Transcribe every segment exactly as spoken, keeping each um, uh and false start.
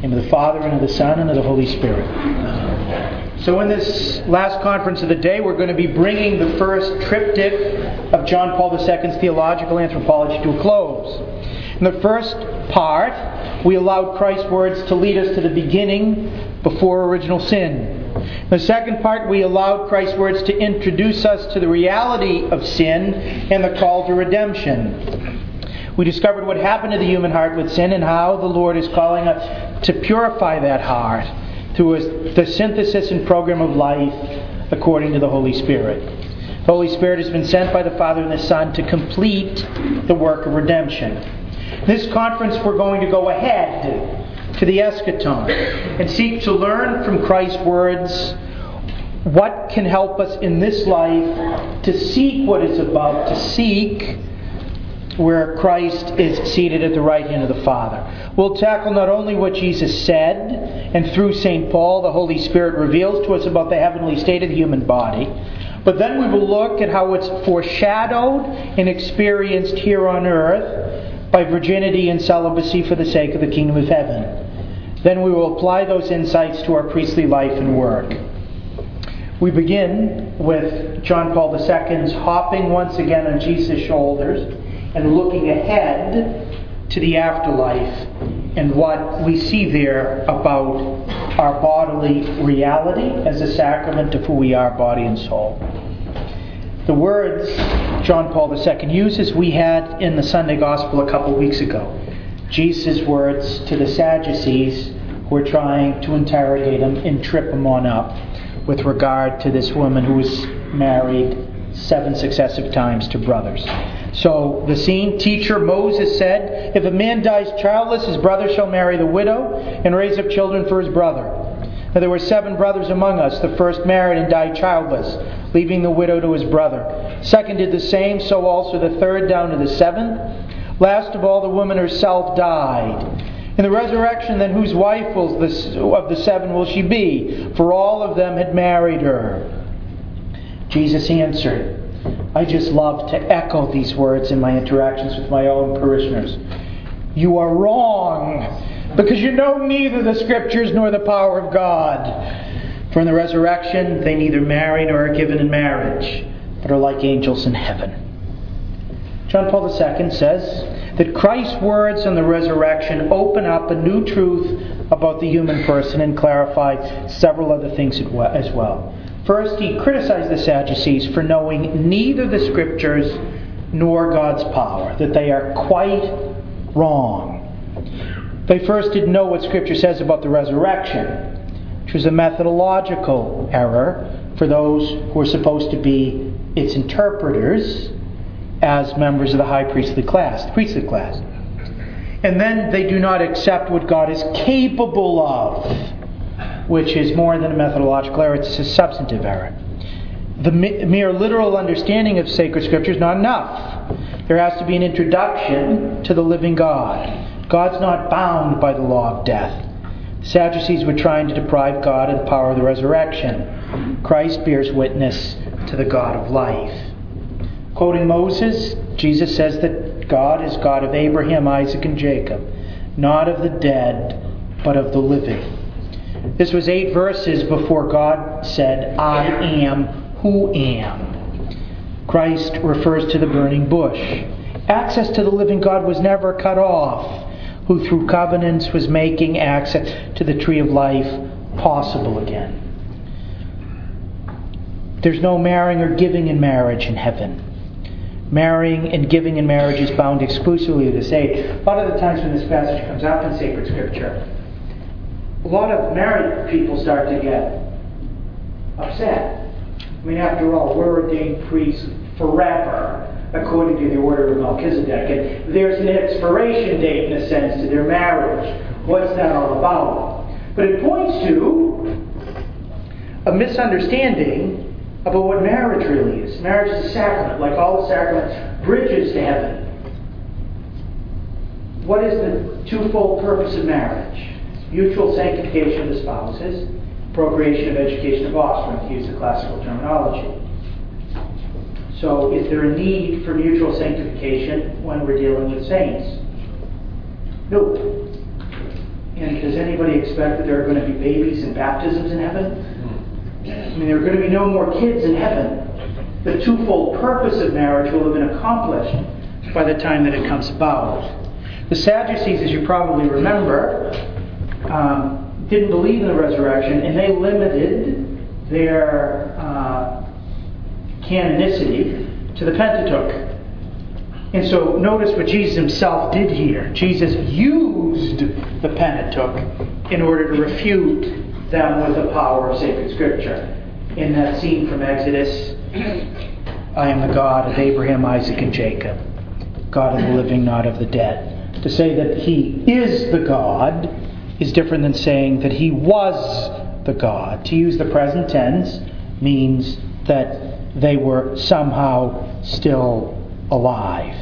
In the name of the Father, and of the Son, and of the Holy Spirit. So in this last conference of the day, we're going to be bringing the first triptych of John Paul the Second's theological anthropology to a close. In the first part, we allowed Christ's words to lead us to the beginning before original sin. In the second part, we allowed Christ's words to introduce us to the reality of sin and the call to redemption. We discovered what happened to the human heart with sin and how the Lord is calling us to purify that heart through a, the synthesis and program of life according to the Holy Spirit. The Holy Spirit has been sent by the Father and the Son to complete the work of redemption. In this conference, we're going to go ahead to the eschaton and seek to learn from Christ's words what can help us in this life to seek what is above, to seek where Christ is seated at the right hand of the Father. We'll tackle not only what Jesus said, and through Saint Paul the Holy Spirit reveals to us about the heavenly state of the human body, but then we will look at how it's foreshadowed and experienced here on earth by virginity and celibacy for the sake of the kingdom of heaven. Then we will apply those insights to our priestly life and work. We begin with John Paul the Second's hopping once again on Jesus' shoulders and looking ahead to the afterlife and what we see there about our bodily reality as a sacrament of who we are, body and soul. The words John Paul the Second uses we had in the Sunday Gospel a couple weeks ago. Jesus' words to the Sadducees who were trying to interrogate him and trip him on up with regard to this woman who was married seven successive times to brothers. So the scene, teacher, Moses said, if a man dies childless, his brother shall marry the widow and raise up children for his brother. Now there were seven brothers among us. The first married and died childless, leaving the widow to his brother. Second did the same, so also the third down to the seventh. Last of all, the woman herself died. In the resurrection, then, whose wife will this, of the seven will she be? For all of them had married her. Jesus answered, I just love to echo these words in my interactions with my own parishioners. You are wrong, because you know neither the Scriptures nor the power of God. For in the resurrection they neither marry nor are given in marriage, but are like angels in heaven. John Paul the Second says that Christ's words on the resurrection open up a new truth about the human person and clarify several other things as well. First, he criticized the Sadducees for knowing neither the Scriptures nor God's power, that they are quite wrong. They first didn't know what Scripture says about the resurrection, which was a methodological error for those who are supposed to be its interpreters as members of the high priestly class, the priestly class. And then they do not accept what God is capable of, which is more than a methodological error, it's a substantive error. The mere literal understanding of sacred Scripture is not enough. There has to be an introduction to the living God. God's not bound by the law of death. The Sadducees were trying to deprive God of the power of the resurrection. Christ bears witness to the God of life. Quoting Moses, Jesus says that God is God of Abraham, Isaac, and Jacob, not of the dead, but of the living. This was eight verses before God said, I am who am. Christ refers to the burning bush. Access to the living God was never cut off, who through covenants was making access to the tree of life possible again. There's no marrying or giving in marriage in heaven. Marrying and giving in marriage is bound exclusively to the saved. A lot of the times when this passage comes up in sacred Scripture, a lot of married people start to get upset. I mean, after all, we're ordained priests forever, according to the order of Melchizedek. And there's an expiration date, in a sense, to their marriage. What's that all about? But it points to a misunderstanding about what marriage really is. Marriage is a sacrament, like all the sacraments, bridges to heaven. What is the twofold purpose of marriage? Mutual sanctification of the spouses, procreation of education of offspring, to use the classical terminology. So is there a need for mutual sanctification when we're dealing with saints? No. And does anybody expect that there are going to be babies and baptisms in heaven? I mean, there are going to be no more kids in heaven. The twofold purpose of marriage will have been accomplished by the time that it comes about. The Sadducees, as you probably remember, um, didn't believe in the resurrection, and they limited their uh, canonicity to the Pentateuch. And so notice what Jesus himself did here. Jesus used the Pentateuch in order to refute them with the power of sacred Scripture. In that scene from Exodus, I am the God of Abraham, Isaac, and Jacob, God of the living, not of the dead. To say that he is the God is different than saying that he was the God. To use the present tense means that they were somehow still alive.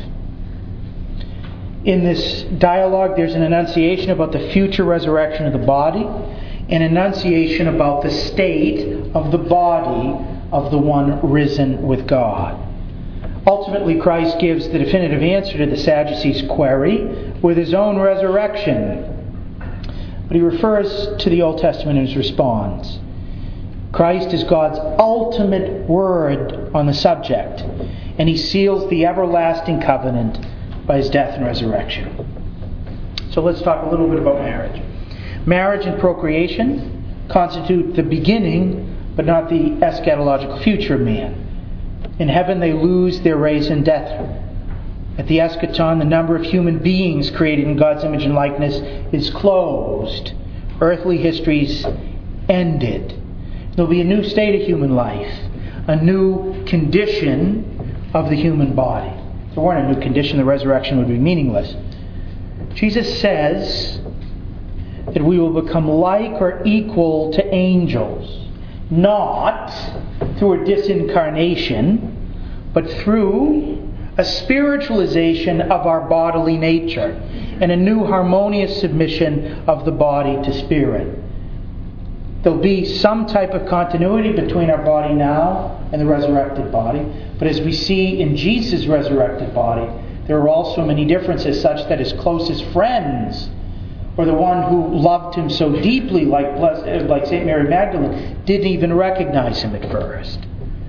In this dialogue, there's an enunciation about the future resurrection of the body, an enunciation about the state of the body of the one risen with God. Ultimately, Christ gives the definitive answer to the Sadducees' query with his own resurrection. But he refers to the Old Testament in his response. Christ is God's ultimate word on the subject, and he seals the everlasting covenant by his death and resurrection. So let's talk a little bit about marriage. Marriage and procreation constitute the beginning, but not the eschatological future of man. In heaven they lose their race in death. At the eschaton, the number of human beings created in God's image and likeness is closed. Earthly history's ended. There'll be a new state of human life, a new condition of the human body. If there weren't a new condition, the resurrection would be meaningless. Jesus says that we will become like or equal to angels, not through a disincarnation, but through a spiritualization of our bodily nature and a new harmonious submission of the body to spirit. There'll be some type of continuity between our body now and the resurrected body, but as we see in Jesus' resurrected body, there are also many differences, such that his closest friends, or the one who loved him so deeply, like, like Saint Mary Magdalene, didn't even recognize him at first.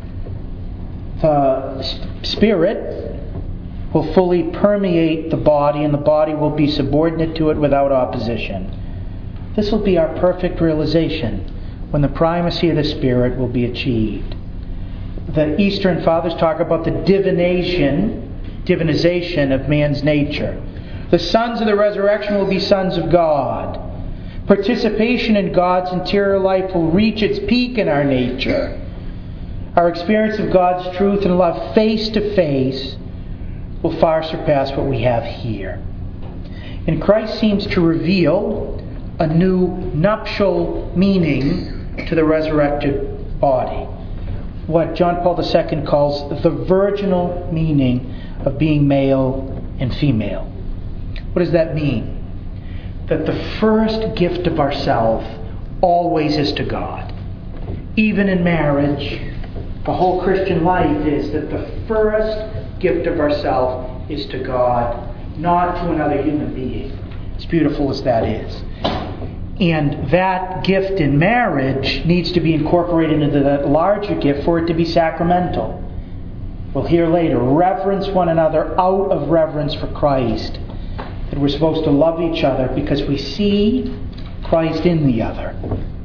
The Spirit will fully permeate the body, and the body will be subordinate to it without opposition. This will be our perfect realization when the primacy of the Spirit will be achieved. The Eastern Fathers talk about the divination, divinization of man's nature. The sons of the resurrection will be sons of God. Participation in God's interior life will reach its peak in our nature. Our experience of God's truth and love face to face will far surpass what we have here. And Christ seems to reveal a new nuptial meaning to the resurrected body. What John Paul the Second calls the virginal meaning of being male and female. What does that mean? That the first gift of ourself always is to God. Even in marriage, the whole Christian life is that the first gift of ourself is to God, not to another human being. As beautiful as that is. And that gift in marriage needs to be incorporated into that larger gift for it to be sacramental. We'll hear later, reverence one another out of reverence for Christ. That we're supposed to love each other because we see Christ in the other.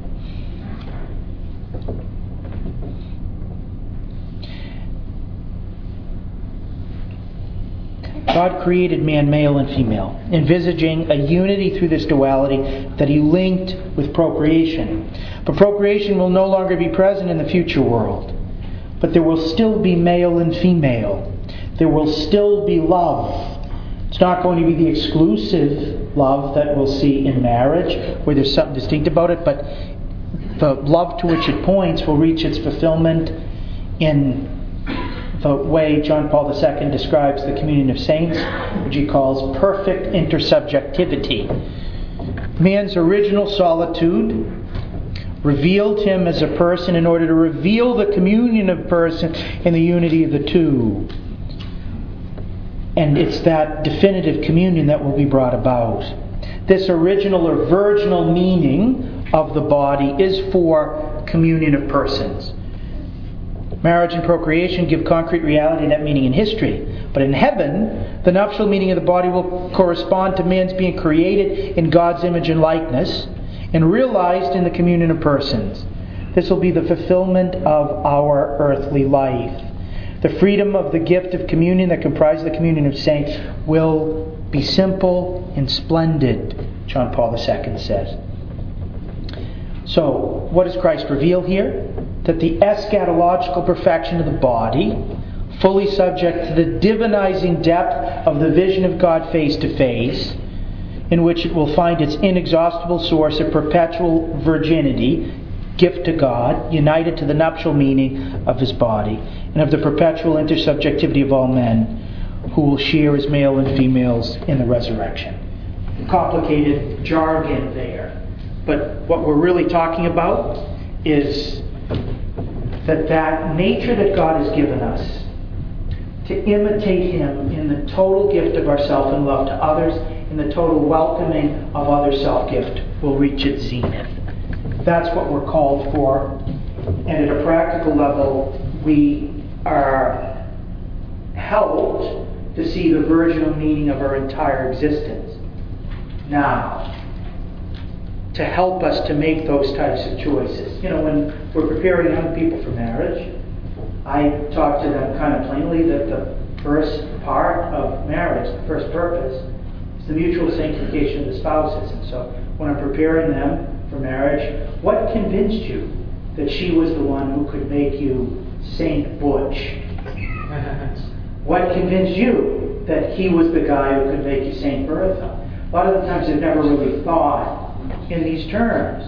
God created man male and female, envisaging a unity through this duality that he linked with procreation. But procreation will no longer be present in the future world. But there will still be male and female. There will still be love. It's not going to be the exclusive love that we'll see in marriage, where there's something distinct about it, but the love to which it points will reach its fulfillment in the way John Paul the Second describes the communion of saints, which he calls perfect intersubjectivity. Man's original solitude revealed him as a person in order to reveal the communion of person in the unity of the two. And it's that definitive communion that will be brought about. This original or virginal meaning of the body is for communion of persons. Marriage and procreation give concrete reality to that meaning in history. But in heaven, the nuptial meaning of the body will correspond to man's being created in God's image and likeness and realized in the communion of persons. This will be the fulfillment of our earthly life. The freedom of the gift of communion that comprises the communion of saints will be simple and splendid, John Paul the Second says. So, what does Christ reveal here? That the eschatological perfection of the body, fully subject to the divinizing depth of the vision of God face to face, in which it will find its inexhaustible source of perpetual virginity, gift to God, united to the nuptial meaning of His body, and of the perpetual intersubjectivity of all men, who will share as male and females in the resurrection. Complicated jargon there. But what we're really talking about is that that nature that God has given us to imitate Him in the total gift of ourself and love to others, in the total welcoming of other self-gift, will reach its zenith. That's what we're called for. And at a practical level, we are helped to see the virginal meaning of our entire existence now, to help us to make those types of choices. You know, when we're preparing young people for marriage, I talk to them kind of plainly that the first part of marriage, the first purpose, is the mutual sanctification of the spouses. And so when I'm preparing them for marriage, what convinced you that she was the one who could make you Saint Butch? What convinced you that he was the guy who could make you Saint Bertha? A lot of the times they've never really thought in these terms.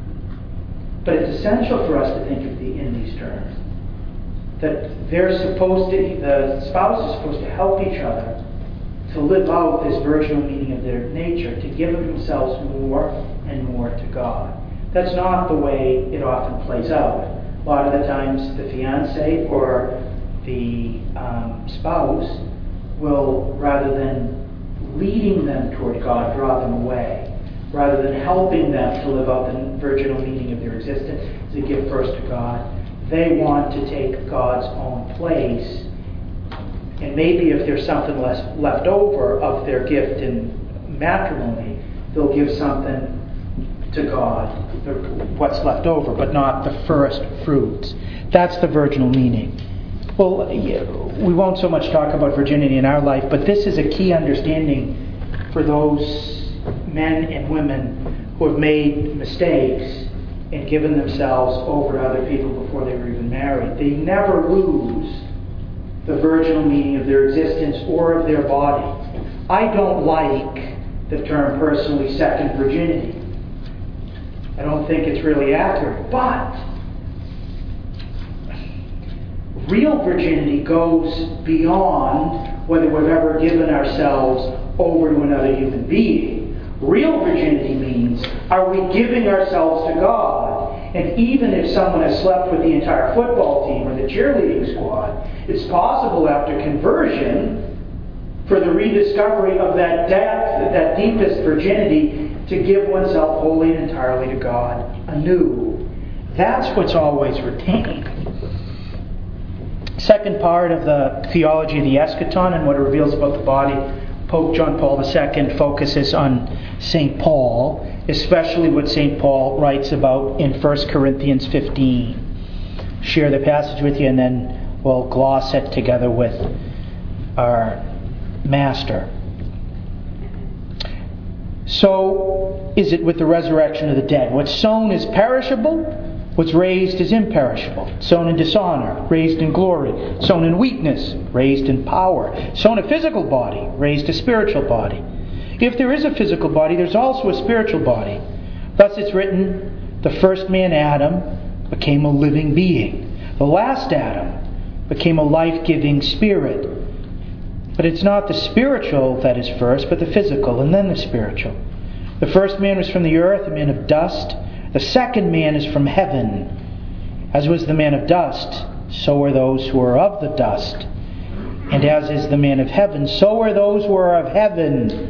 But it's essential for us to think of the in these terms. That they're supposed to, the spouse is supposed to help each other to live out this virginal meaning of their nature, to give of themselves more and more to God. That's not the way it often plays out. A lot of the times the fiancé or the um, spouse will, rather than leading them toward God, draw them away. Rather than helping them to live out the virginal meaning of their existence, to give first to God, they want to take God's own place. And maybe if there's something less left over of their gift in matrimony, they'll give something to God, what's left over, but not the first fruits. That's the virginal meaning. Well, we won't so much talk about virginity in our life, but this is a key understanding for those men and women who have made mistakes and given themselves over to other people before they were even married. They never lose the virginal meaning of their existence or of their body. I don't like the term personally second virginity. I don't think it's really accurate, but real virginity goes beyond whether we've ever given ourselves over to another human being. Real virginity means, are we giving ourselves to God? And even if someone has slept with the entire football team or the cheerleading squad, it's possible after conversion for the rediscovery of that depth, that deepest virginity, to give oneself wholly and entirely to God anew. That's what's always retained. Second part of the theology of the eschaton and what it reveals about the body, Pope John Paul the Second focuses on Saint Paul, especially what Saint Paul writes about in First Corinthians fifteen. Share the passage with you and then we'll gloss it together with our Master. So is it with the resurrection of the dead. What's sown is perishable, what's raised is imperishable. Sown in dishonor, raised in glory. Sown in weakness, raised in power. Sown a physical body, raised a spiritual body. If there is a physical body, there's also a spiritual body. Thus it's written, the first man, Adam, became a living being. The last Adam became a life-giving spirit. But it's not the spiritual that is first, but the physical, and then the spiritual. The first man was from the earth, a man of dust. The second man is from heaven. As was the man of dust, so are those who are of the dust. And as is the man of heaven, so are those who are of heaven.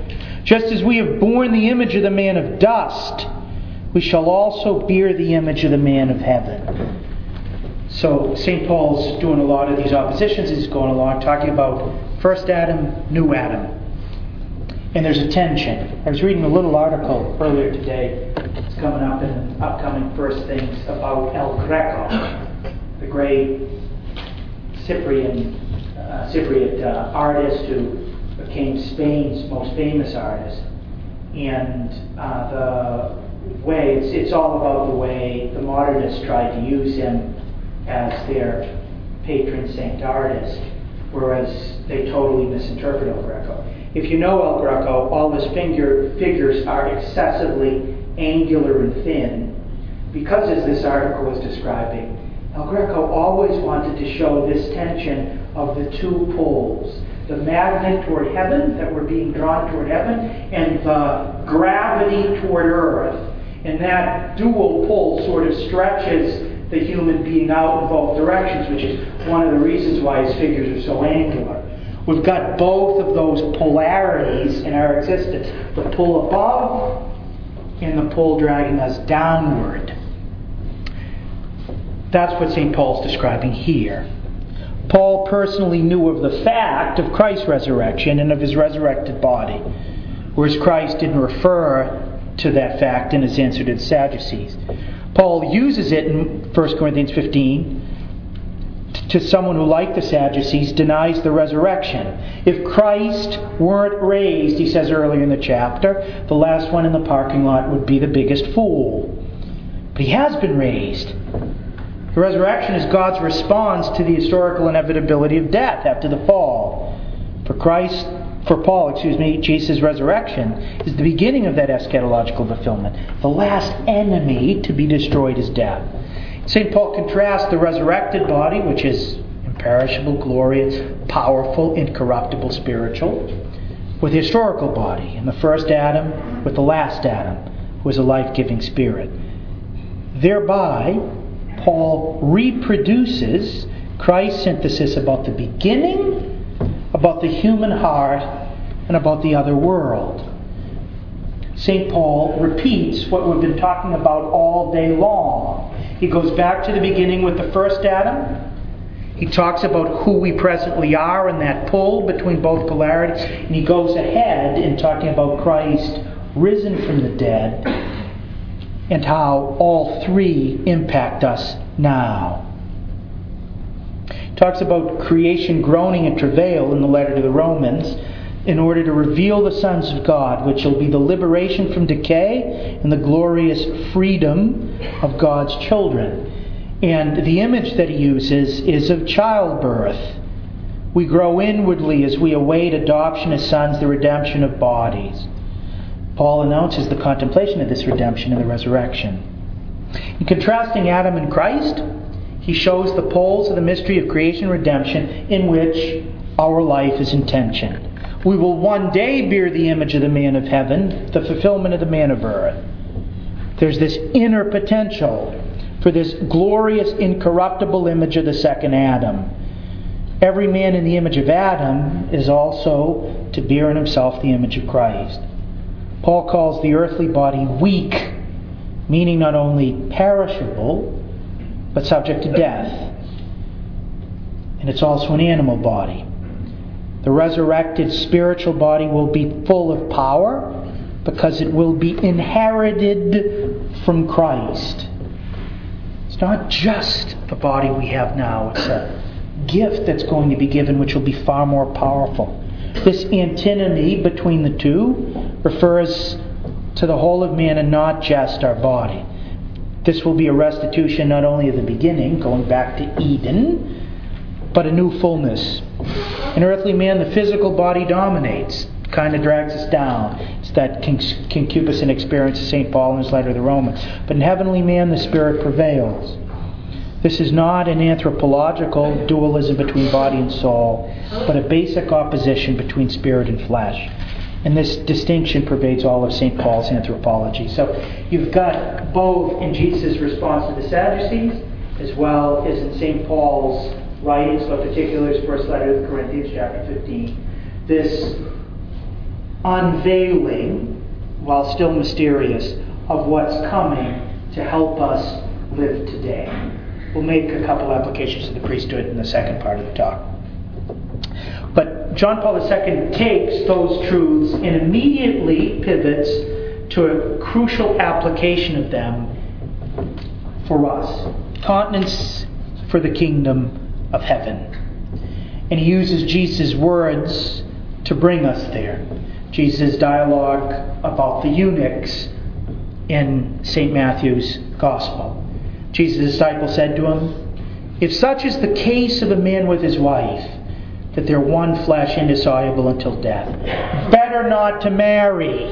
Just as we have borne the image of the man of dust, we shall also bear the image of the man of heaven. So Saint Paul's doing a lot of these oppositions. He's going along talking about first Adam, new Adam. And there's a tension. I was reading a little article earlier today. It's coming up in upcoming First Things about El Greco, the great Cyprian, uh, Cypriot uh, artist who became Spain's most famous artist. And uh, the way, it's, it's all about the way the modernists tried to use him as their patron saint artist, whereas they totally misinterpret El Greco. If you know El Greco, all his figure, figures are excessively angular and thin, because as this article was describing, El Greco always wanted to show this tension of the two poles, the magnet toward heaven, that we're being drawn toward heaven, and the gravity toward earth. And that dual pole sort of stretches the human being out in both directions, which is one of the reasons why his figures are so angular. We've got both of those polarities in our existence. The pull above and the pull dragging us downward. That's what Saint Paul's describing here. Paul personally knew of the fact of Christ's resurrection and of his resurrected body, whereas Christ didn't refer to that fact in his answer to the Sadducees. Paul uses it in First Corinthians fifteen to someone who, like the Sadducees, denies the resurrection. If Christ weren't raised, he says earlier in the chapter, the last one in the parking lot would be the biggest fool. But he has been raised. The resurrection is God's response to the historical inevitability of death after the fall. For Christ, for Paul, excuse me, Jesus' resurrection is the beginning of that eschatological fulfillment. The last enemy to be destroyed is death. Saint Paul contrasts the resurrected body, which is imperishable, glorious, powerful, incorruptible, spiritual, with the historical body, and the first Adam with the last Adam, who is a life-giving spirit. Thereby, Paul reproduces Christ's synthesis about the beginning, about the human heart, and about the other world. Saint Paul repeats what we've been talking about all day long. He goes back to the beginning with the first Adam. He talks about who we presently are and that pull between both polarities. And he goes ahead in talking about Christ risen from the dead and how all three impact us now. He talks about creation groaning in travail in the letter to the Romans in order to reveal the sons of God, which will be the liberation from decay and the glorious freedom of God's children. And the image that he uses is of childbirth. We grow inwardly as we await adoption as sons, the redemption of bodies. Paul announces the contemplation of this redemption in the resurrection. In contrasting Adam and Christ, he shows the poles of the mystery of creation and redemption in which our life is in tension. We will one day bear the image of the man of heaven, the fulfillment of the man of earth. There's this inner potential for this glorious, incorruptible image of the second Adam. Every man in the image of Adam is also to bear in himself the image of Christ. Paul calls the earthly body weak, meaning not only perishable, but subject to death. And it's also an animal body. The resurrected spiritual body will be full of power because it will be inherited from Christ. It's not just the body we have now. It's a gift that's going to be given which will be far more powerful. This antinomy between the two refers to the whole of man and not just our body. This will be a restitution not only of the beginning, going back to Eden, but a new fullness. In earthly man, the physical body dominates, kind of drags us down. It's that concupiscent experience of Saint Paul in his letter to the Romans. But in heavenly man, the spirit prevails. This is not an anthropological dualism between body and soul, but a basic opposition between spirit and flesh. And this distinction pervades all of Saint Paul's anthropology. So you've got both in Jesus' response to the Sadducees, as well as in Saint Paul's writings, but particularly his first letter to the Corinthians, chapter fifteen, this unveiling, while still mysterious, of what's coming to help us live today. We'll make a couple applications to the priesthood in the second part of the talk. But John Paul the Second takes those truths and immediately pivots to a crucial application of them for us. Continence for the kingdom of heaven. And he uses Jesus' words to bring us there. Jesus' dialogue about the eunuchs in Saint Matthew's Gospel. Jesus' disciple said to him, "If such is the case of a man with his wife, that they're one flesh, indissoluble until death, better not to marry."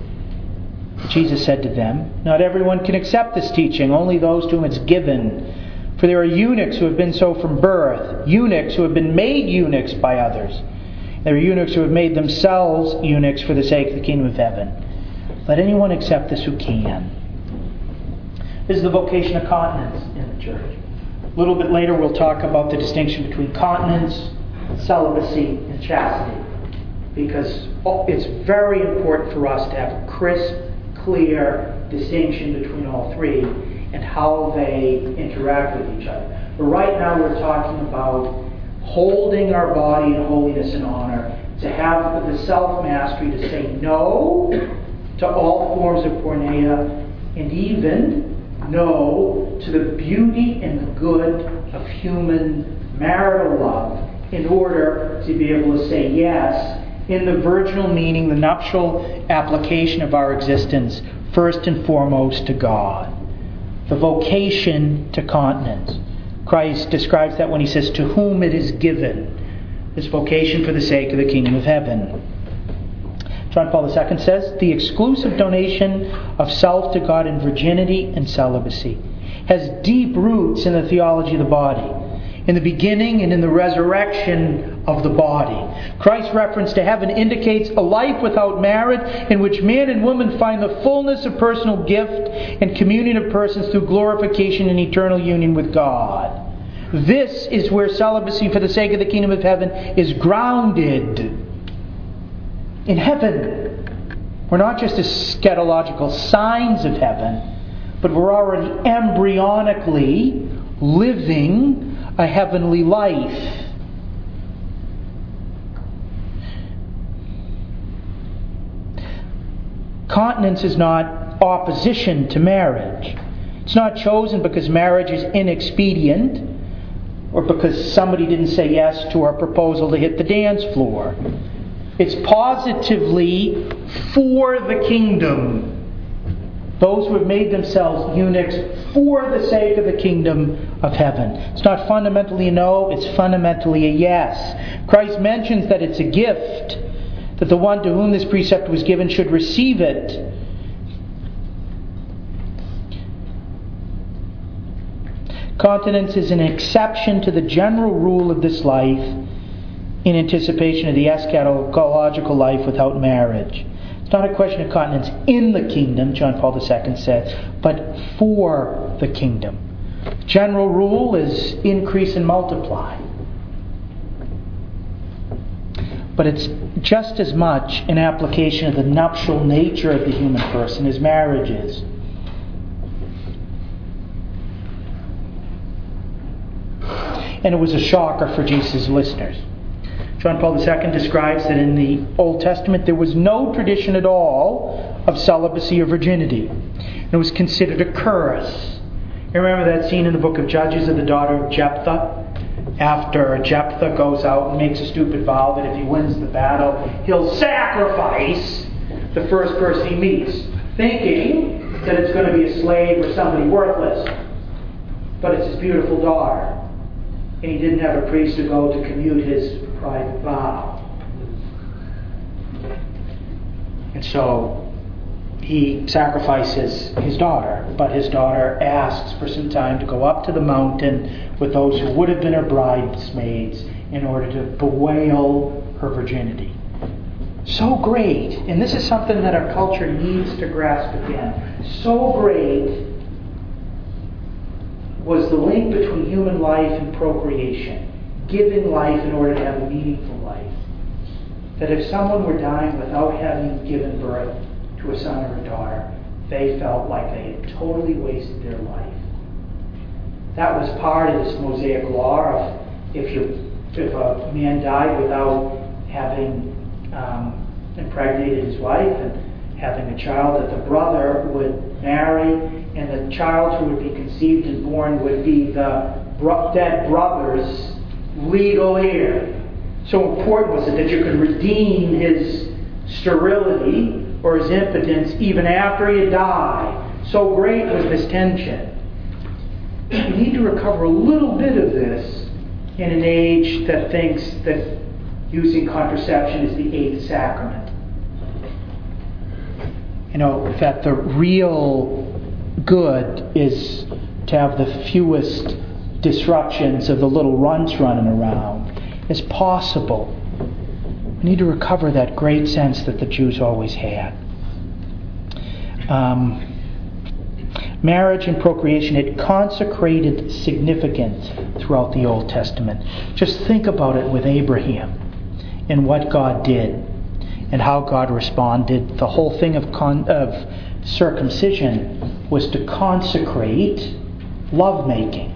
Jesus said to them, "Not everyone can accept this teaching, only those to whom it's given. For there are eunuchs who have been so from birth, eunuchs who have been made eunuchs by others. There are eunuchs who have made themselves eunuchs for the sake of the kingdom of heaven. Let anyone accept this who can." This is the vocation of continence in the church. A little bit later we'll talk about the distinction between continence, celibacy, and chastity. Because it's very important for us to have a crisp, clear distinction between all three and how they interact with each other. But right now we're talking about holding our body in holiness and honor, to have the self-mastery to say no to all forms of porneia, and even no to the beauty and the good of human marital love, in order to be able to say yes in the virginal meaning, the nuptial application of our existence, first and foremost to God. The vocation to continence. Christ describes that when he says, "To whom it is given," this vocation for the sake of the kingdom of heaven. John Paul the Second says, "The exclusive donation of self to God in virginity and celibacy has deep roots in the theology of the body, in the beginning and in the resurrection of the body. Christ's reference to heaven indicates a life without marriage in which man and woman find the fullness of personal gift and communion of persons through glorification and eternal union with God. This is where celibacy for the sake of the kingdom of heaven is grounded. In heaven, we're not just eschatological signs of heaven, but we're already embryonically living a heavenly life. Continence is not opposition to marriage. It's not chosen because marriage is inexpedient or because somebody didn't say yes to our proposal to hit the dance floor. It's positively for the kingdom. Those who have made themselves eunuchs for the sake of the kingdom of heaven. It's not fundamentally a no, it's fundamentally a yes. Christ mentions that it's a gift, that the one to whom this precept was given should receive it. Continence is an exception to the general rule of this life in anticipation of the eschatological life without marriage. It's not a question of continence in the kingdom, John Paul the Second said, but for the kingdom. General rule is increase and multiply. But it's just as much an application of the nuptial nature of the human person as marriage is. And it was a shocker for Jesus' listeners. John Paul the Second describes that in the Old Testament there was no tradition at all of celibacy or virginity. It was considered a curse. You remember that scene in the book of Judges of the daughter of Jephthah? After Jephthah goes out and makes a stupid vow that if he wins the battle, he'll sacrifice the first person he meets, thinking that it's going to be a slave or somebody worthless. But it's his beautiful daughter. And he didn't have a priest to go to commute his private vow. And so he sacrifices his daughter, but his daughter asks for some time to go up to the mountain with those who would have been her bridesmaids in order to bewail her virginity. So great, and this is something that our culture needs to grasp again. So great was the link between human life and procreation, giving life in order to have a meaningful life, that if someone were dying without having given birth to a son or a daughter, they felt like they had totally wasted their life. That was part of this Mosaic law of if you if a man died without having um, impregnated his wife and having a child, that the brother would marry, and the child who would be conceived and born would be the bro- dead brother's legal heir. So important was it that you could redeem his sterility or his impotence even after he had died. So great was this tension. We need to recover a little bit of this in an age that thinks that using contraception is the eighth sacrament. You know, that the real good is to have the fewest disruptions of the little runts running around as possible. We need to recover that great sense that the Jews always had. Um, marriage and procreation had consecrated significance throughout the Old Testament. Just think about it with Abraham and what God did and how God responded. The whole thing of, con- of circumcision was to consecrate lovemaking.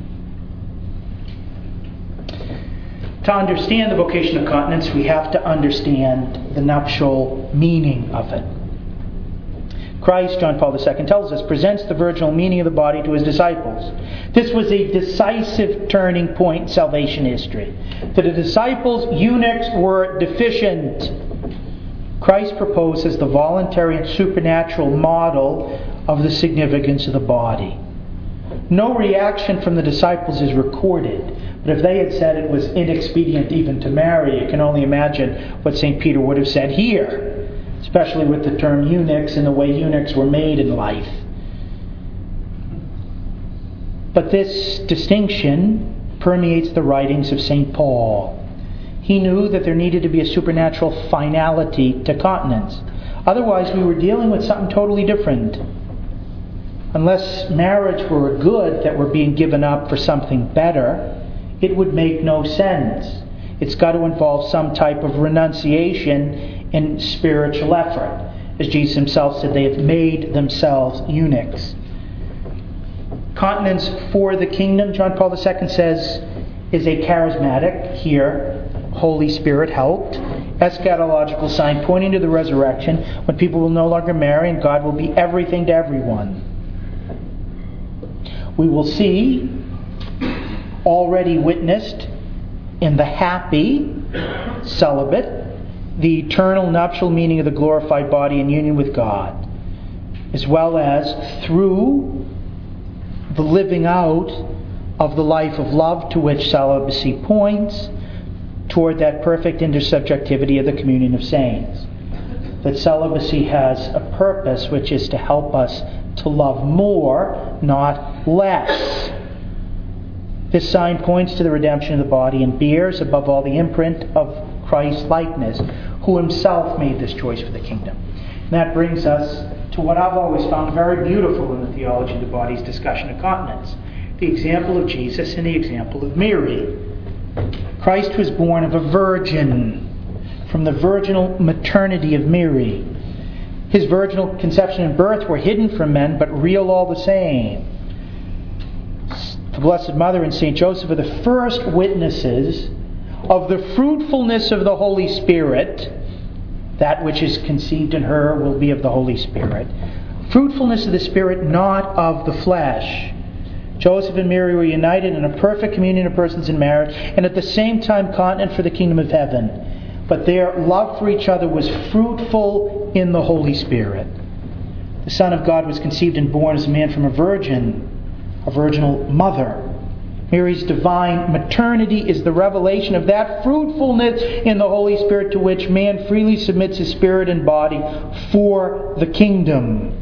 To understand the vocation of continence, we have to understand the nuptial meaning of it. Christ, John Paul the Second tells us, presents the virginal meaning of the body to his disciples. This was a decisive turning point in salvation history. For the disciples, eunuchs were deficient. Christ proposes the voluntary and supernatural model of the significance of the body. No reaction from the disciples is recorded, but if they had said it was inexpedient even to marry, you can only imagine what Saint Peter would have said here, especially with the term eunuchs and the way eunuchs were made in life. But this distinction permeates the writings of Saint Paul. He knew that there needed to be a supernatural finality to continence. Otherwise, we were dealing with something totally different. Unless marriage were a good that were being given up for something better, it would make no sense. It's got to involve some type of renunciation and spiritual effort. As Jesus himself said, they have made themselves eunuchs. Continence for the kingdom, John Paul the Second says, is a charismatic, here, Holy Spirit helped, eschatological sign pointing to the resurrection when people will no longer marry and God will be everything to everyone. We will see, already witnessed in the happy celibate, the eternal nuptial meaning of the glorified body in union with God, as well as through the living out of the life of love to which celibacy points toward that perfect intersubjectivity of the communion of saints. That celibacy has a purpose which is to help us to love more, not less. This sign points to the redemption of the body and bears, above all, the imprint of Christ's likeness, who himself made this choice for the kingdom. And that brings us to what I've always found very beautiful in the theology of the body's discussion of continence. The example of Jesus and the example of Mary. Christ was born of a virgin, from the virginal maternity of Mary. His virginal conception and birth were hidden from men, but real all the same. The Blessed Mother and Saint Joseph are the first witnesses of the fruitfulness of the Holy Spirit. That which is conceived in her will be of the Holy Spirit. Fruitfulness of the Spirit, not of the flesh. Joseph and Mary were united in a perfect communion of persons in marriage, and at the same time continent for the kingdom of heaven. But their love for each other was fruitful in the Holy Spirit. The Son of God was conceived and born as a man from a virgin, a virginal mother. Mary's divine maternity is the revelation of that fruitfulness in the Holy Spirit to which man freely submits his spirit and body for the kingdom.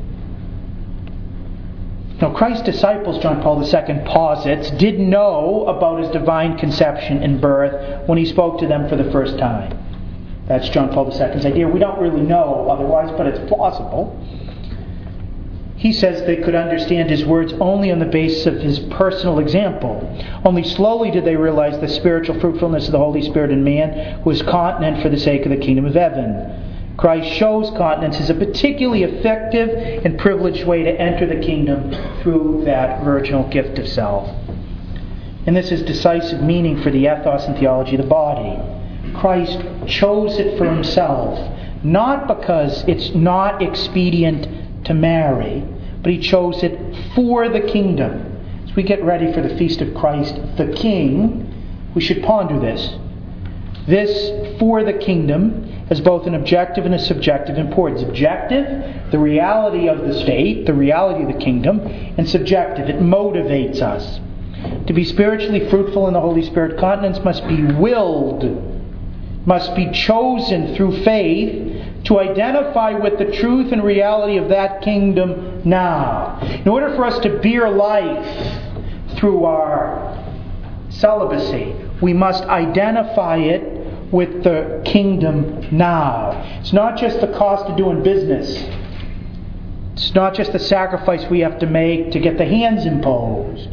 Now, Christ's disciples, John Paul the Second posits, did know about his divine conception and birth when he spoke to them for the first time. That's John Paul the Second's idea. We don't really know otherwise, but it's plausible. He says they could understand his words only on the basis of his personal example. Only slowly did they realize the spiritual fruitfulness of the Holy Spirit in man who is continent for the sake of the kingdom of heaven. Christ shows continence as a particularly effective and privileged way to enter the kingdom through that virginal gift of self. And this is decisive meaning for the ethos and theology of the body. Christ chose it for himself, not because it's not expedient to marry, but he chose it for the kingdom. As we get ready for the feast of Christ the King, we should ponder this. This for the kingdom has both an objective and a subjective importance. Objective, the reality of the state, the reality of the kingdom, and subjective, it motivates us. To be spiritually fruitful in the Holy Spirit, continence must be willed, must be chosen through faith to identify with the truth and reality of that kingdom now. In order for us to bear life through our celibacy, we must identify it with the kingdom now. It's not just the cost of doing business. It's not just the sacrifice we have to make to get the hands imposed.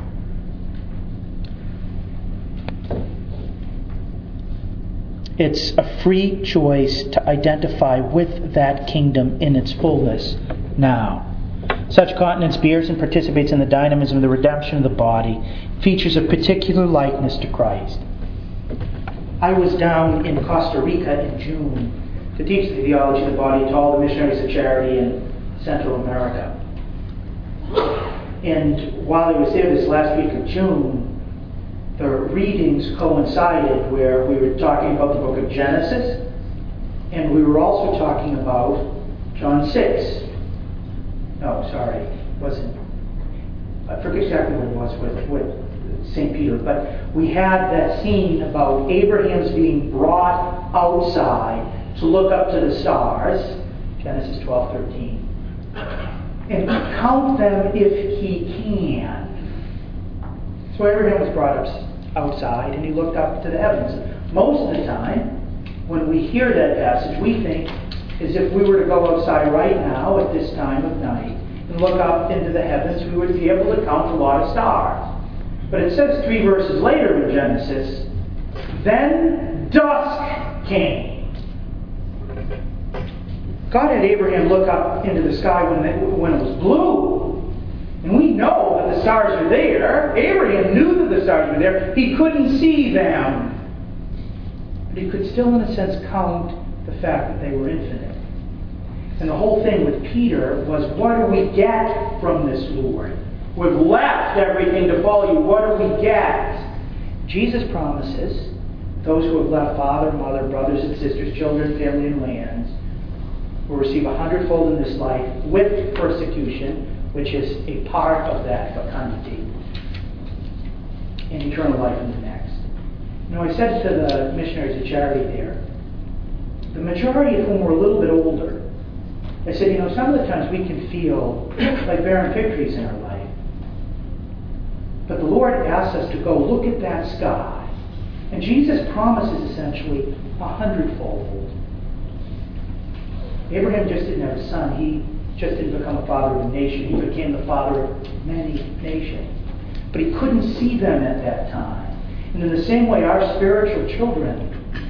It's a free choice to identify with that kingdom in its fullness now. Such continence bears and participates in the dynamism of the redemption of the body, features a particular likeness to Christ. I was down in Costa Rica in June to teach the theology of the body to all the missionaries of charity in Central America. And while I was there this last week of June, the readings coincided where we were talking about the book of Genesis, and we were also talking about John six. No, sorry, it wasn't. I forget exactly what it was with, with Saint Peter, but we had that scene about Abraham's being brought outside to look up to the stars, Genesis twelve thirteen, and count them if he can. So Abraham was brought up outside and he looked up to the heavens. Most of the time, when we hear that passage, we think as if we were to go outside right now at this time of night and look up into the heavens, we would be able to count a lot of stars. But it says three verses later in Genesis, then dusk came. God had Abraham look up into the sky when, they, when it was blue. And we know that the stars are there. Abraham knew that the stars were there. He couldn't see them. But he could still, in a sense, count the fact that they were infinite. And the whole thing with Peter was, what do we get from this Lord? We've left everything to follow you. What do we get? Jesus promises those who have left father, mother, brothers and sisters, children, family, and lands will receive a hundredfold in this life with persecution, which is a part of that fecundity, and eternal life in the next. You know, I said to the missionaries of charity there, the majority of whom were a little bit older, I said, you know, some of the times we can feel like barren fig trees in our life. But the Lord asks us to go look at that sky. And Jesus promises essentially a hundredfold. Abraham just didn't have a son. He just didn't become a father of a nation. He became the father of many nations. But he couldn't see them at that time. And in the same way, our spiritual children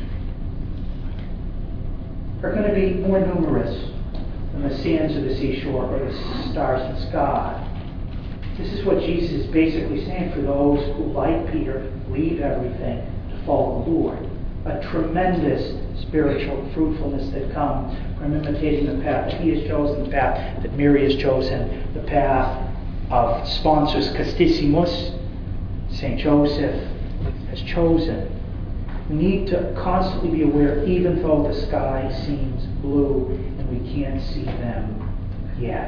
are going to be more numerous than the sands of the seashore or the stars in the sky. This is what Jesus is basically saying for those who, like Peter, leave everything to follow the Lord. A tremendous spiritual fruitfulness that comes from imitating the path that he has chosen, the path that Mary has chosen, the path of sponsors Castissimus, Saint Joseph has chosen. We need to constantly be aware, even though the sky seems blue and we can't see them yet.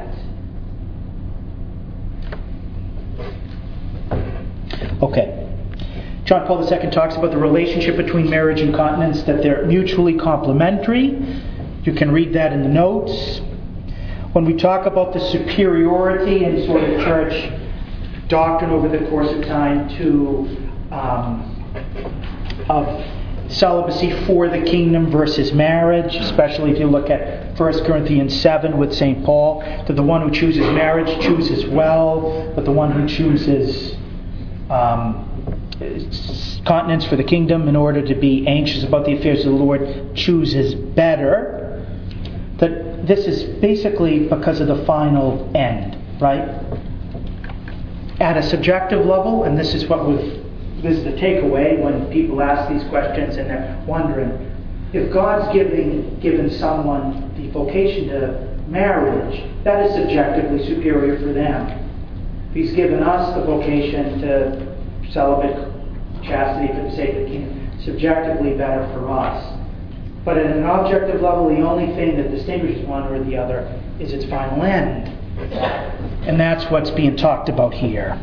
Okay. John Paul the Second talks about the relationship between marriage and continence, that they're mutually complementary. You can read that in the notes. When we talk about the superiority in sort of church doctrine over the course of time to um, of celibacy for the kingdom versus marriage, especially if you look at First Corinthians seven with Saint Paul, that the one who chooses marriage chooses well, but the one who chooses um, continence for the kingdom in order to be anxious about the affairs of the Lord chooses better. That this is basically because of the final end, right? At a subjective level, and this is what we've This is the takeaway when people ask these questions and they're wondering, if God's giving given someone the vocation to marriage, that is subjectively superior for them. If He's given us the vocation to celibate chastity for the sake of the kingdom, subjectively better for us. But at an objective level, the only thing that distinguishes one or the other is its final end. And that's what's being talked about here.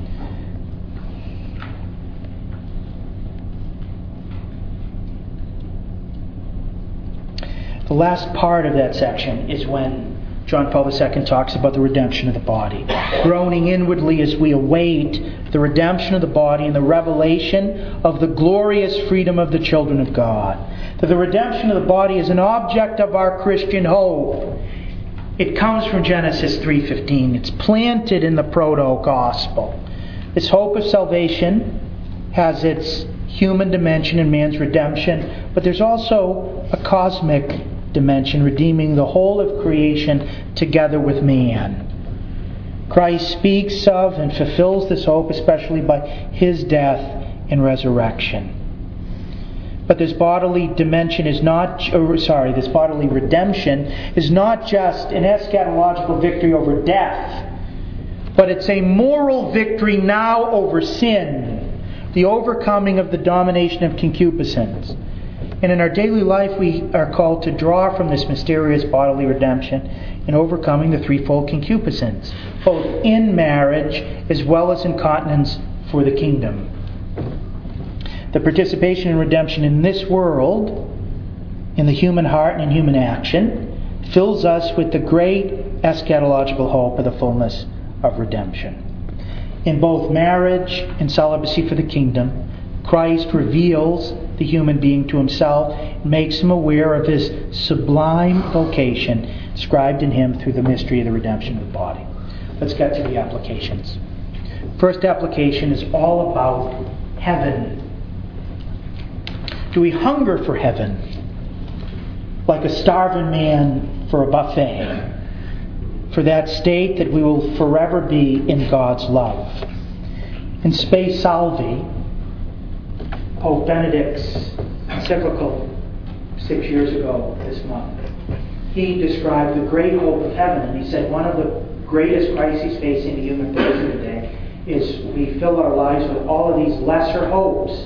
The last part of that section is when John Paul the Second talks about the redemption of the body. Groaning inwardly as we await the redemption of the body and the revelation of the glorious freedom of the children of God. That the redemption of the body is an object of our Christian hope. It comes from Genesis three fifteen. It's planted in the proto-gospel. This hope of salvation has its human dimension in man's redemption, but there's also a cosmic dimension, redeeming the whole of creation together with man. Christ speaks of and fulfills this hope, especially by His death and resurrection. But this bodily dimension is not, or sorry, this bodily redemption is not just an eschatological victory over death, but it's a moral victory now over sin, the overcoming of the domination of concupiscence. And in our daily life, we are called to draw from this mysterious bodily redemption in overcoming the threefold concupiscence, both in marriage as well as in continence for the kingdom. The participation in redemption in this world, in the human heart and in human action, fills us with the great eschatological hope of the fullness of redemption. In both marriage and celibacy for the kingdom, Christ reveals the human being to himself, makes him aware of his sublime vocation described in him through the mystery of the redemption of the body. Let's get to the applications. First application is all about heaven. Do we hunger for heaven like a starving man for a buffet? For that state that we will forever be in God's love. In Spe Salvi, Pope Benedict's encyclical six years ago this month, he described the great hope of heaven, and he said one of the greatest crises facing the human person today is we fill our lives with all of these lesser hopes,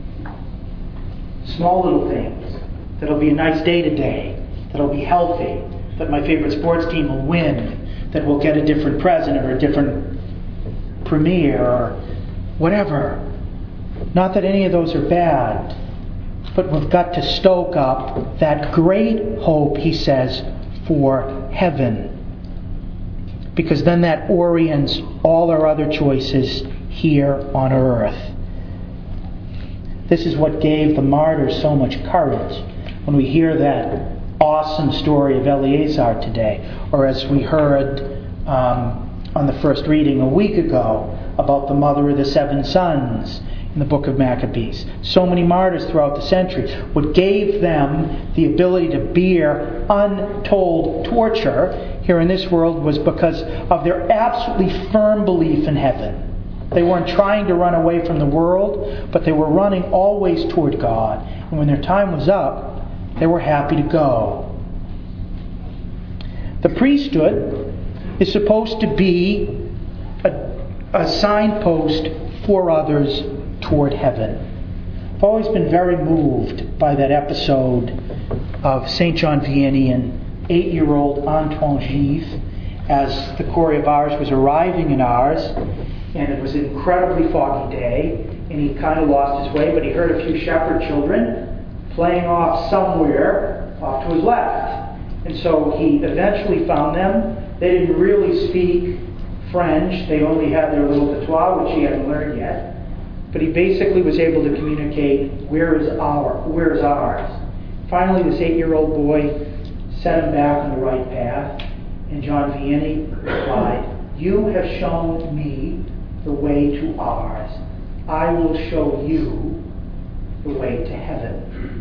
small little things, that'll be a nice day today, that'll be healthy, that my favorite sports team will win, that we'll get a different president or a different premier or whatever. Not that any of those are bad, but we've got to stoke up that great hope, he says, for heaven. Because then that orients all our other choices here on earth. This is what gave the martyrs so much courage. When we hear that awesome story of Eleazar today, or as we heard um, on the first reading a week ago about the mother of the seven sons in the book of Maccabees. So many martyrs throughout the century. What gave them the ability to bear untold torture here in this world was because of their absolutely firm belief in heaven. They weren't trying to run away from the world, but they were running always toward God. And when their time was up, they were happy to go. The priesthood is supposed to be a, a signpost for others toward heaven. I've always been very moved by that episode of Saint John Vianney and eight-year-old Antoine Givre as the Cory of Ars was arriving in Ars, and it was an incredibly foggy day, and he kind of lost his way, but he heard a few shepherd children playing off somewhere off to his left. And so he eventually found them. They didn't really speak French. They only had their little patois, which he hadn't learned yet. but he basically was able to communicate, where is our, where is ours? Finally, this eight-year-old boy set him back on the right path, and John Vianney replied, "You have shown me the way to ours. I will show you the way to heaven."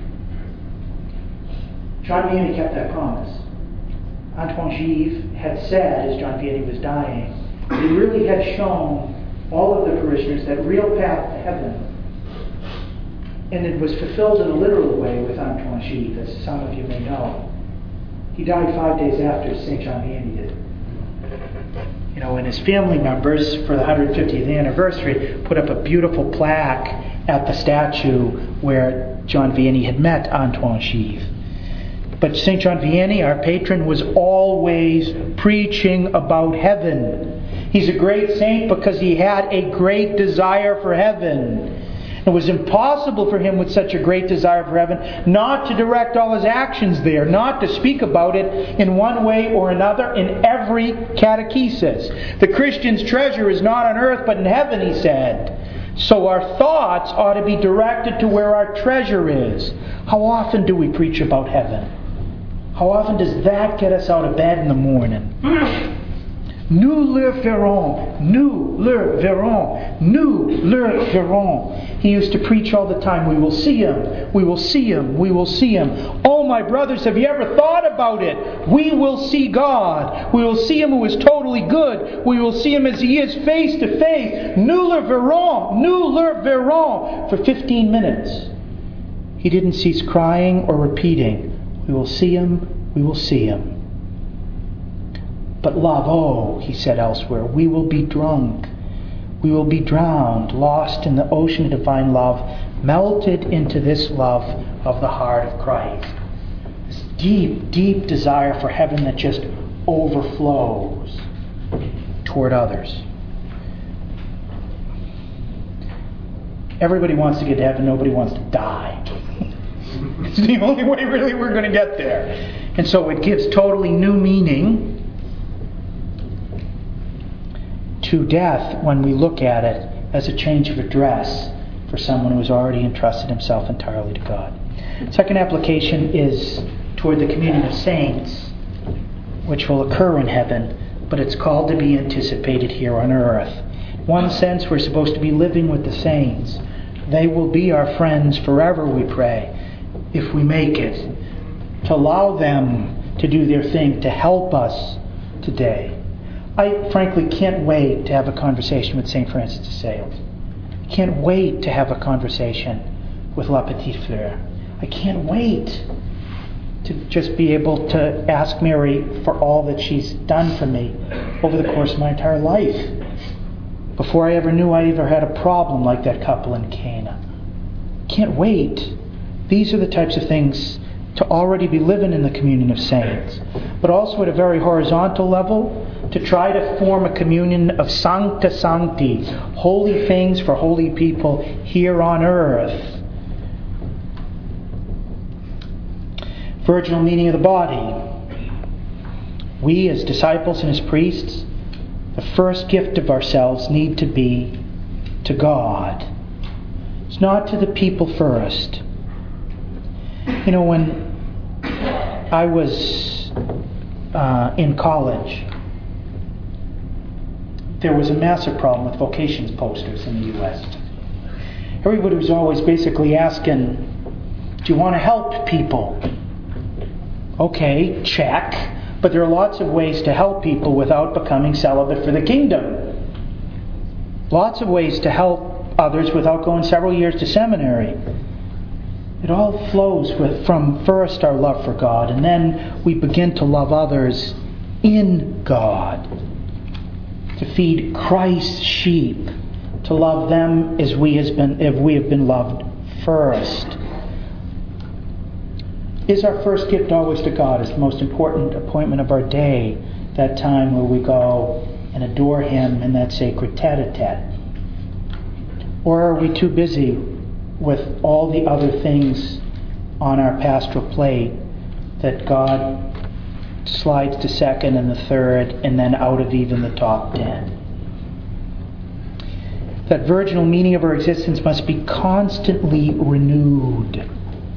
John Vianney kept that promise. Antoine Givre had said, as John Vianney was dying, he really had shown all of the parishioners that real path to heaven. And it was fulfilled in a literal way with Antoine Givre, as some of you may know. He died five days after Saint John Vianney did. You know, and his family members, for the one hundred fiftieth anniversary, put up a beautiful plaque at the statue where John Vianney had met Antoine Givre. But Saint John Vianney, our patron, was always preaching about heaven. He's a great saint because he had a great desire for heaven. It was impossible for him, with such a great desire for heaven, not to direct all his actions there, not to speak about it in one way or another in every catechesis. The Christian's treasure is not on earth but in heaven, he said. So our thoughts ought to be directed to where our treasure is. How often do we preach about heaven? How often does that get us out of bed in the morning? Nous le verrons, nous le verrons, nous le verrons. He used to preach all the time, we will see Him, we will see Him, we will see Him. Oh, my brothers, have you ever thought about it? We will see God. We will see Him who is totally good. We will see Him as He is, face to face. Nous le verrons, nous le verrons. For fifteen minutes, he didn't cease crying or repeating, we will see Him, we will see Him. But love, oh, he said elsewhere, we will be drunk. We will be drowned, lost in the ocean of divine love, melted into this love of the heart of Christ. This deep, deep desire for heaven that just overflows toward others. Everybody wants to get to heaven, nobody wants to die. It's the only way really we're going to get there. And so it gives totally new meaning to death when we look at it as a change of address for someone who has already entrusted himself entirely to God. Second application is toward the communion of saints, which will occur in heaven, but it's called to be anticipated here on earth. In one sense, we're supposed to be living with the saints. They will be our friends forever, we pray, if we make it. To allow them to do their thing, to help us today. I frankly can't wait to have a conversation with Saint Francis de Sales. I can't wait to have a conversation with La Petite Fleur. I can't wait to just be able to ask Mary for all that she's done for me over the course of my entire life. Before I ever knew I ever had a problem like that couple in Cana. Can't wait. These are the types of things to already be living in the communion of saints. But also at a very horizontal level, to try to form a communion of sancta sancti, holy things for holy people here on earth. Virginal meaning of the body. We as disciples and as priests, the first gift of ourselves need to be to God. It's not to the people first. You know, when I was uh, in college, there was a massive problem with vocations posters in the U S. Everybody was always basically asking, do you want to help people? Okay, check. But there are lots of ways to help people without becoming celibate for the kingdom. Lots of ways to help others without going several years to seminary. It all flows with, from first our love for God, and then we begin to love others in God. To feed Christ's sheep, to love them as we has been, if we have been loved first. Is our first gift always to God? Is the most important appointment of our day that time where we go and adore Him in that sacred tete-a-tete? Or are we too busy with all the other things on our pastoral plate that God slides to second and the third and then out of even the top ten? That virginal meaning of our existence must be constantly renewed.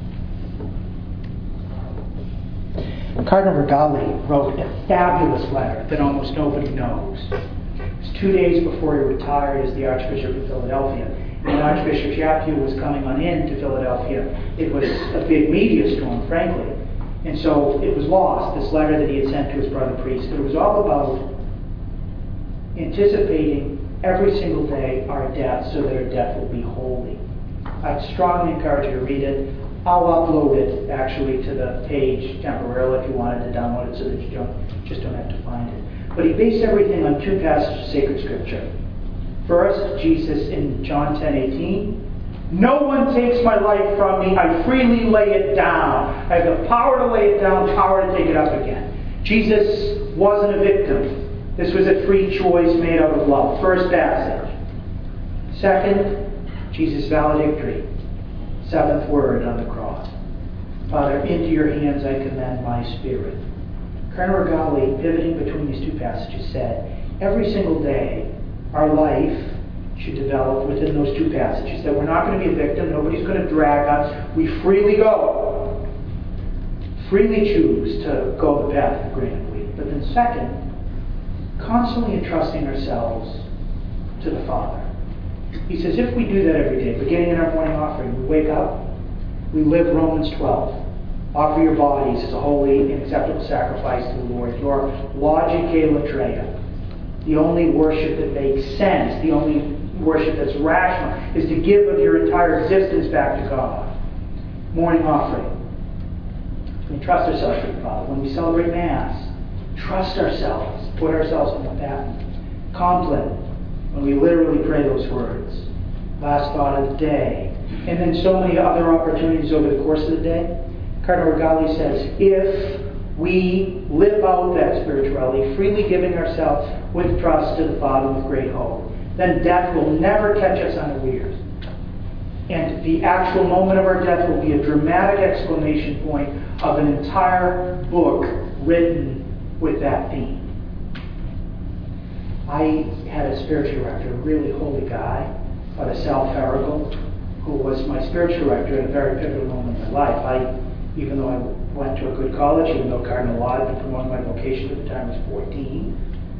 Cardinal Rigali wrote a fabulous letter that almost nobody knows. It was two days before he retired as the Archbishop of Philadelphia. When Archbishop Chaput was coming on in to Philadelphia, it was a big media storm, frankly. And so it was lost, this letter that he had sent to his brother priest. It was all about anticipating every single day our death so that our death will be holy. I'd strongly encourage you to read it. I'll upload it actually to the page temporarily if you wanted to download it so that you don't just don't have to find it. But he based everything on two passages of sacred scripture. First, Jesus in John ten eighteen. No one takes my life from me. I freely lay it down. I have the power to lay it down, power to take it up again. Jesus wasn't a victim. This was a free choice made out of love. First passage. Second, Jesus' valedictory. Seventh word on the cross. Father, into your hands I commend my spirit. Cardinal Rigali, pivoting between these two passages, said, every single day our life should develop within those two passages. That we're not going to be a victim. Nobody's going to drag us. We freely go. Freely choose to go the path of grain and wheat. But then second, constantly entrusting ourselves to the Father. He says if we do that every day, beginning in our morning offering, we wake up, we live Romans twelve. Offer your bodies as a holy and acceptable sacrifice to the Lord. Your logicae latreia. The only worship that makes sense, the only worship that's rational, is to give of your entire existence back to God. Morning offering. We trust ourselves to the Father. When we celebrate Mass, trust ourselves, put ourselves in the path. Compline, when we literally pray those words. Last thought of the day. And then so many other opportunities over the course of the day. Cardinal Rigali says, if we live out that spirituality, freely giving ourselves with trust to the Father with great hope, then death will never catch us unawares. And the actual moment of our death will be a dramatic exclamation point of an entire book written with that theme. I had a spiritual director, a really holy guy, Father Sal Farragle, who was my spiritual director at a very pivotal moment in my life. I, even though I went to a good college, even though Cardinal Law had been promoting my vocation at the time I was fourteen,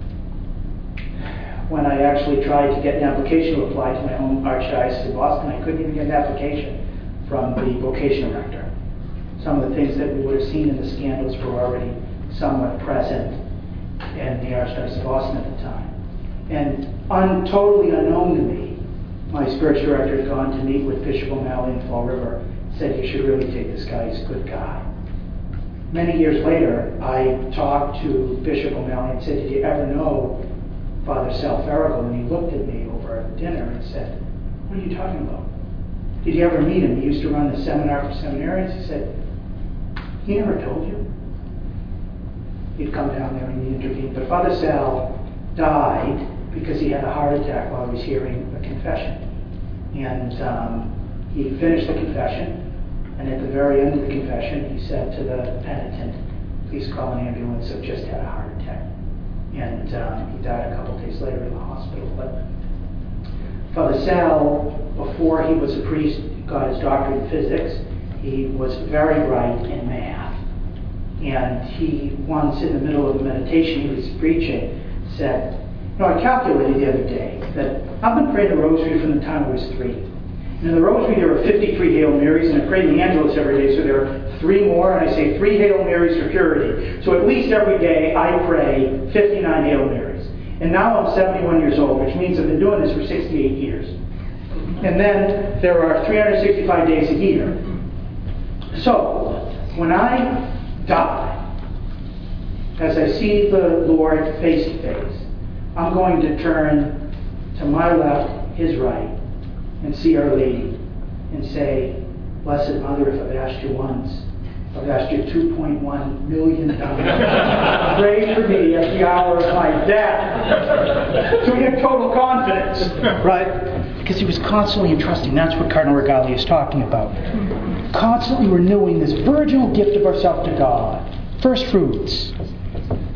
when I actually tried to get an application to apply to my home Archdiocese of Boston, I couldn't even get an application from the vocation director. Some of the things that we would have seen in the scandals were already somewhat present in the Archdiocese of Boston at the time. And un, totally unknown to me, my spiritual director had gone to meet with Bishop O'Malley in Fall River, said, you should really take this guy, he's a good guy. Many years later, I talked to Bishop O'Malley and said, did you ever know Father Sal Farragle? And he looked at me over dinner and said, what are you talking about? Did you ever meet him? He used to run the seminar for seminarians. He said, he never told you. He'd come down there and he intervened. But Father Sal died because he had a heart attack while he was hearing a confession. And um, he finished the confession, and at the very end of the confession, he said to the penitent, please call an ambulance, I've just had a heart attack. And um, he died a couple days later in the hospital. But Father Sal, before he was a priest, got his doctorate in physics. He was very bright in math. And he once, in the middle of a meditation he was preaching, said, you know, I calculated the other day that I've been praying the rosary from the time I was three. And in the rosary there are fifty-three Hail Marys, and I pray the Angelus every day, so there are three more, and I say three Hail Marys for purity. So at least every day I pray fifty-nine Hail Marys. And now I'm seventy-one years old, which means I've been doing this for sixty-eight years. And then there are three hundred sixty-five days a year. So, when I die, as I see the Lord face to face, I'm going to turn to my left, his right, and see Our Lady and say, Blessed Mother, if I've asked you once, I've asked you two point one million times. Pray for me at the hour of my death. So we have total confidence, right? Because he was constantly entrusting. That's what Cardinal Rigali is talking about. Constantly renewing this virginal gift of ourselves to God. First fruits.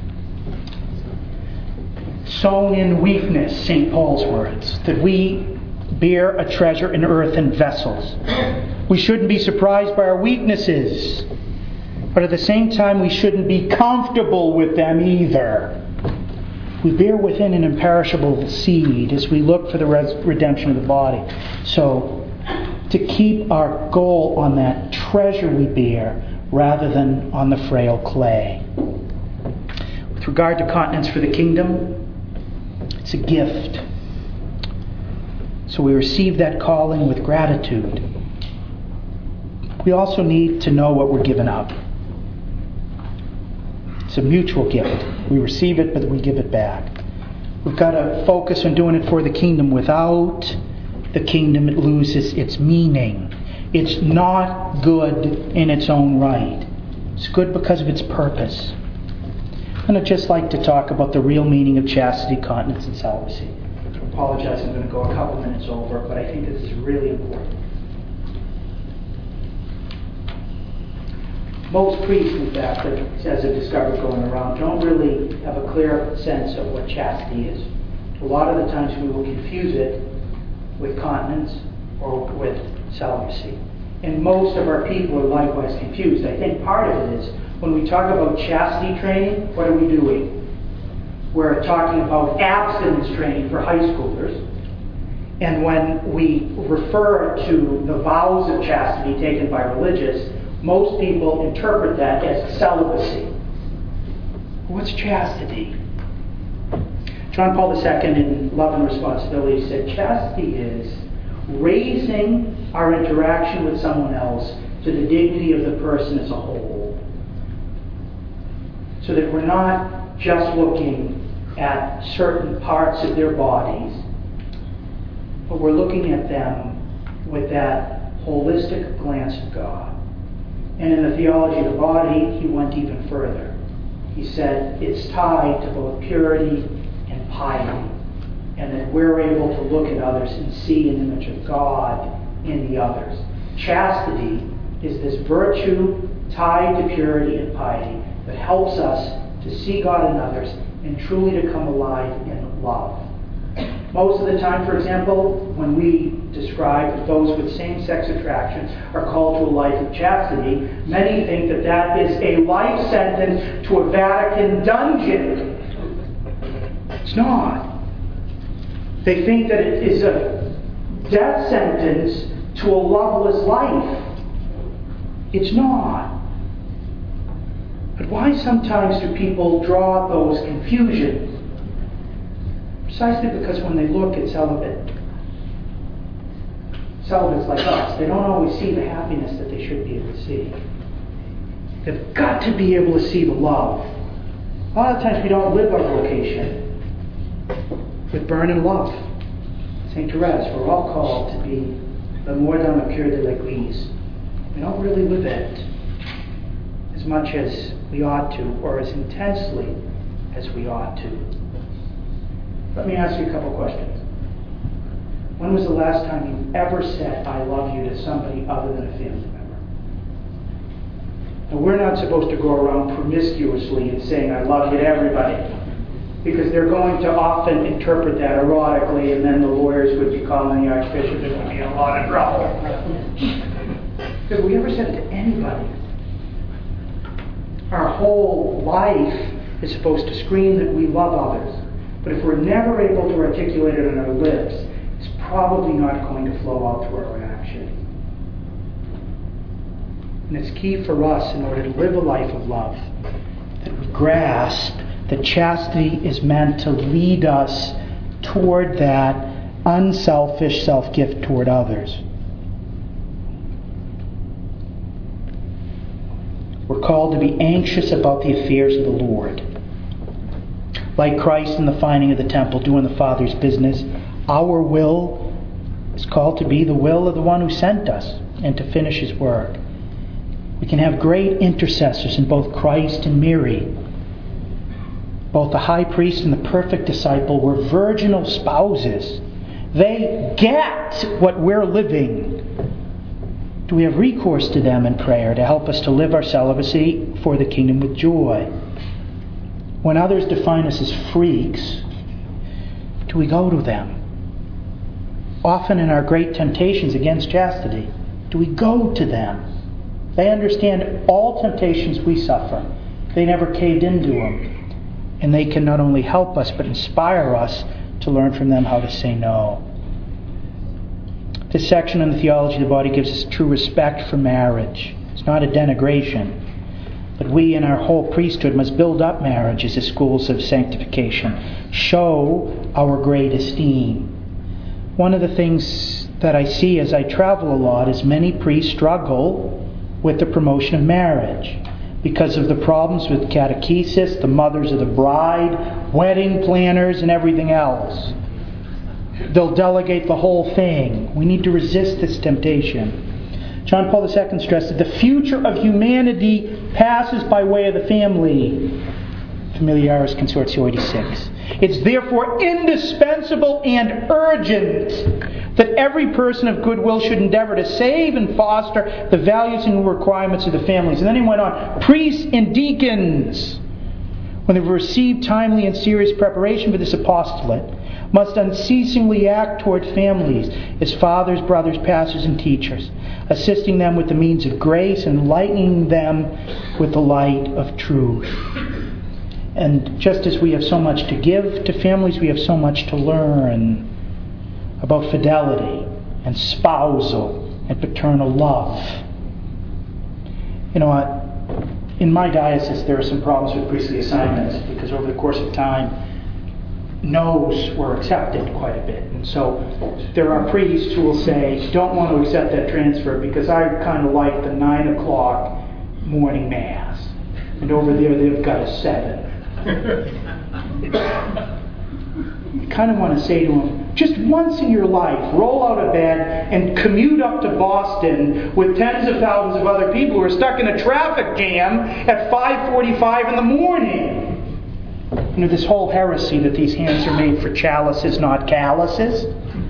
Sown in weakness, Saint Paul's words, that we bear a treasure in earthen vessels. We shouldn't be surprised by our weaknesses. But at the same time, we shouldn't be comfortable with them either. We bear within an imperishable seed as we look for the res- redemption of the body. So, to keep our goal on that treasure we bear rather than on the frail clay. With regard to continence for the kingdom, it's a gift. So we receive that calling with gratitude. We also need to know what we're giving up. It's a mutual gift. We receive it, but we give it back. We've got to focus on doing it for the kingdom. Without the kingdom, it loses its meaning. It's not good in its own right. It's good because of its purpose. And I'd just like to talk about the real meaning of chastity, continence, and celibacy. I apologize, I'm going to go a couple minutes over, but I think this is really important. Most priests, in fact, as I've discovered going around, don't really have a clear sense of what chastity is. A lot of the times we will confuse it with continence or with celibacy. And most of our people are likewise confused. I think part of it is when we talk about chastity training, what are we doing? We're talking about abstinence training for high schoolers. And when we refer to the vows of chastity taken by religious, most people interpret that as celibacy. What's chastity? John Paul the Second in Love and Responsibility said chastity is raising our interaction with someone else to the dignity of the person as a whole. So that we're not just looking at certain parts of their bodies, but we're looking at them with that holistic glance of God. And in the theology of the body, he went even further. He said it's tied to both purity and piety, and that we're able to look at others and see an image of God in the others. Chastity is this virtue tied to purity and piety that helps us to see God in others and truly to come alive in love. Most of the time, for example, when we describe that those with same-sex attractions are called to a life of chastity, many think that that is a life sentence to a Vatican dungeon. It's not. They think that it is a death sentence to a loveless life. It's not. But why sometimes do people draw those confusions? Precisely because when they look at celibate, celibates like us, they don't always see the happiness that they should be able to see. They've got to be able to see the love. A lot of times we don't live our vocation with burning love. Saint Therese, we're all called to be l'amour dans le cœur de l'Église. We don't really live it as much as we ought to, or as intensely as we ought to. Let me ask you a couple questions. When was the last time you ever said, I love you to somebody other than a family member? Now, we're not supposed to go around promiscuously and saying, I love you to everybody, because they're going to often interpret that erotically, and then the lawyers would be calling the Archbishop and would be in a lot of trouble. Have we ever said it to anybody? Our whole life is supposed to scream that we love others. But if we're never able to articulate it on our lips, it's probably not going to flow out through our action. And it's key for us, in order to live a life of love, that we grasp that chastity is meant to lead us toward that unselfish self-gift toward others. We're called to be anxious about the affairs of the Lord. Like Christ in the finding of the temple, doing the Father's business, our will is called to be the will of the one who sent us and to finish his work. We can have great intercessors in both Christ and Mary. Both the high priest and the perfect disciple were virginal spouses. They get what we're living. Do we have recourse to them in prayer to help us to live our celibacy for the kingdom with joy? When others define us as freaks, do we go to them? often in our great temptations against chastity, do we go to them? They understand all temptations we suffer. They never caved into them. And they can not only help us, but inspire us to learn from them how to say no. This section on the theology of the body gives us true respect for marriage. It's not a denigration. But we in our whole priesthood must build up marriages as schools of sanctification. Show our great esteem. One of the things that I see as I travel a lot is many priests struggle with the promotion of marriage because of the problems with catechesis, the mothers of the bride, wedding planners, and everything else. They'll delegate the whole thing. We need to resist this temptation. John Paul the Second stressed that the future of humanity passes by way of the family. Familiaris Consortio eighty-six. It's therefore indispensable and urgent that every person of goodwill should endeavor to save and foster the values and requirements of the families. And then he went on, priests and deacons, when they've received timely and serious preparation for this apostolate, must unceasingly act toward families as fathers, brothers, pastors, and teachers, assisting them with the means of grace and enlightening them with the light of truth. And just as we have so much to give to families, we have so much to learn about fidelity and spousal and paternal love. You know, in my diocese there are some problems with priestly assignments because over the course of time, no's were accepted quite a bit. And so there are priests who will say, don't want to accept that transfer because I kind of like the nine o'clock morning mass. And over there they've got a seven. You kind of want to say to them, just once in your life, roll out of bed and commute up to Boston with tens of thousands of other people who are stuck in a traffic jam at five forty-five in the morning. You know, this whole heresy that these hands are made for chalices, not calluses,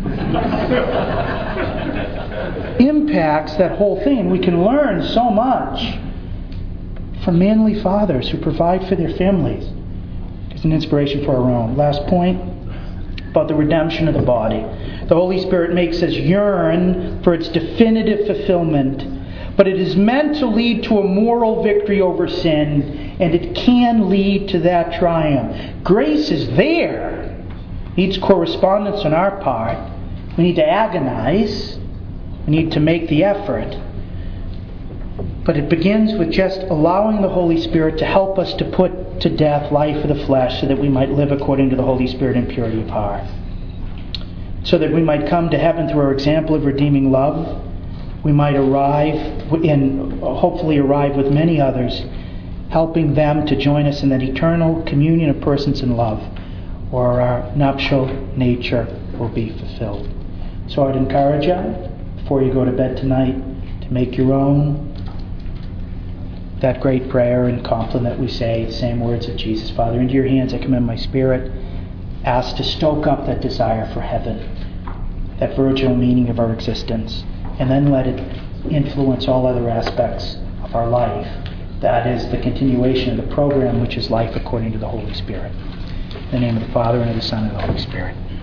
impacts that whole thing. We can learn so much from manly fathers who provide for their families. It's an inspiration for our own. Last point about the redemption of the body. The Holy Spirit makes us yearn for its definitive fulfillment, but it is meant to lead to a moral victory over sin, and it can lead to that triumph. Grace is there. It needs correspondence on our part. We need to agonize. We need to make the effort. But it begins with just allowing the Holy Spirit to help us to put to death life of the flesh so that we might live according to the Holy Spirit in purity of heart. So that we might come to heaven through our example of redeeming love. We might arrive and hopefully arrive with many others, helping them to join us in that eternal communion of persons in love, where our nuptial nature will be fulfilled. So I'd encourage you, before you go to bed tonight, to make your own that great prayer and compliment we say, the same words of Jesus. Father, into your hands I commend my spirit. Ask to stoke up that desire for heaven, that virginal meaning of our existence, and then let it influence all other aspects of our life. That is the continuation of the program, which is life according to the Holy Spirit. In the name of the Father, and of the Son, and of the Holy Spirit.